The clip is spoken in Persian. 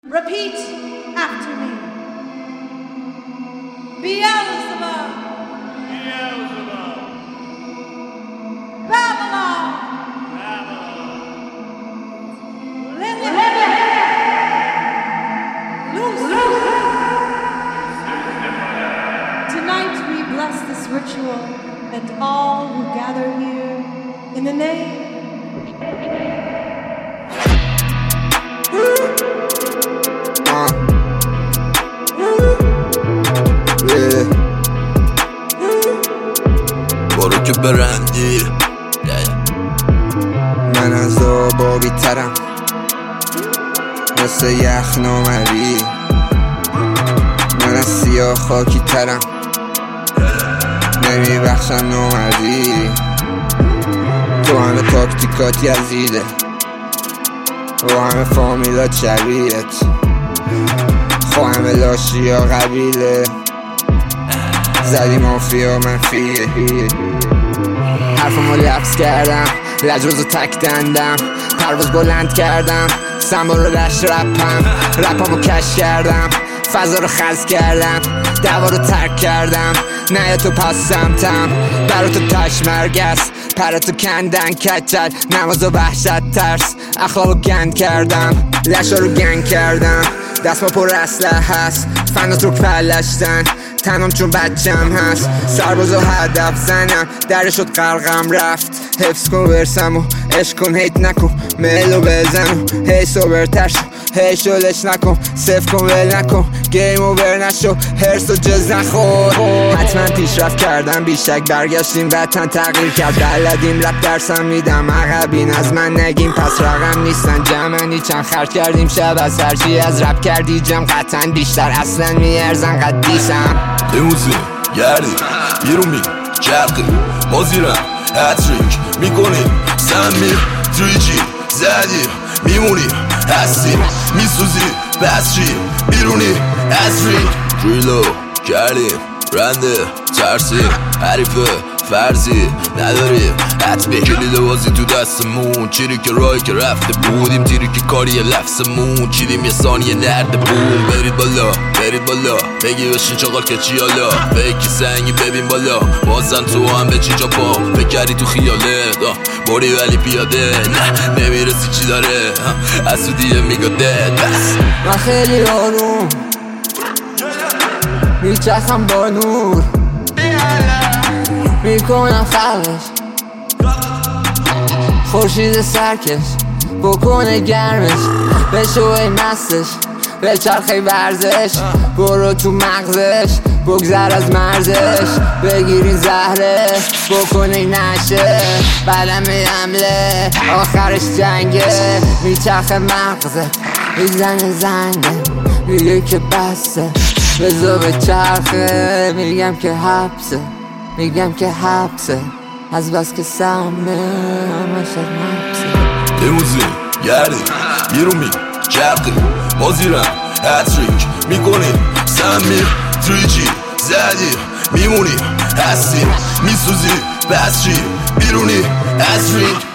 Repeat after me. Beelzebub. Beelzebub. Babylon. Babylon. Tonight we bless this ritual and all who gather here in the name. برو که برندی من از آبا بیترم مثل یخ نامری من از سیاه خاکی ترم نمی بخشم نامردی تو همه تاکتیکاتی عزیزه و همه فامیلات شبیهت خو همه لاشی ها قبیله زدی مافیا منفیه حرفمو لفظ کردم لجوزو تک دندم پرواز بلند کردم سمبا رو دشت رپمو کش کردم فضا رو خز کردم دعوا رو ترک کردم نه تو پس سمتم برا تو تش مرگست پرا تو کندن کچل نماز و وحشت ترس اخلاقو گند کردم لشا رو گنگ کردم دست ما پر اسلحه هست فنات رو پلشتن تنم چون بچم هست سرباز و هدف زنم درش شد غرقم رفت حفظ کن ورسم و عشق کن هیت نکن ملو بزن و هی سوبرتر شو هی شلش نکن صف کن ول نکن گیم اوور نشو هرس و جز نخور حتما پیشرفت کردم بیشک برگشتیم وطن تغییر کرد بلدیم رپ درسم میدم عقبین از من نگیم پس رقم نیستن جمعنی چند خرج کردیم شب از هرچی از رپ کردی جمع قطعا بیشتر اصلا میارزن قدیسم لیموزین گردی بیرون می چرقی ما زیرم هتریک میکنیم سمی تریجی زدیم میمونیم هستیم میسوزیم بس چی بیرونی از رینگ دریلو کردیم رنده ترسیم حریفه فرضی نداریم حتمه کلید بازی تو دستمون چیری که راهی که رفته بودیم تیری که کاری لفظمون چیدیم یه ثانیه نرده بوم برید بالا بگی بشین چاقال که چی حالا فکر سنگی ببین بالا بازن تو هم به چی جا پا بکردی تو خیاله باری ولی پیاده نه نمیرسی چی داره از تو دیگه میگاده بس من خیلی آروم میچخم با نور میکنم خلقش خورشید سرکش بکنه گرمش بشوی مستش به چرخی ورزش برو تو مغزش بگذر از مرزش بگیری زهرش بکنی نشه بدم حمله آخرش جنگه میچرخه مغزت میزنه زنگه میگه که بسته بزا به چرخه میگم که حبسه از بس که سمه همه شد مبسه لیموزین گردی بیرون می چرقی ما زیرم هتریک میکنیم سمی تریجی زدیم میمونیم هستیم میسوزیم بس چی بیرونی از رینگ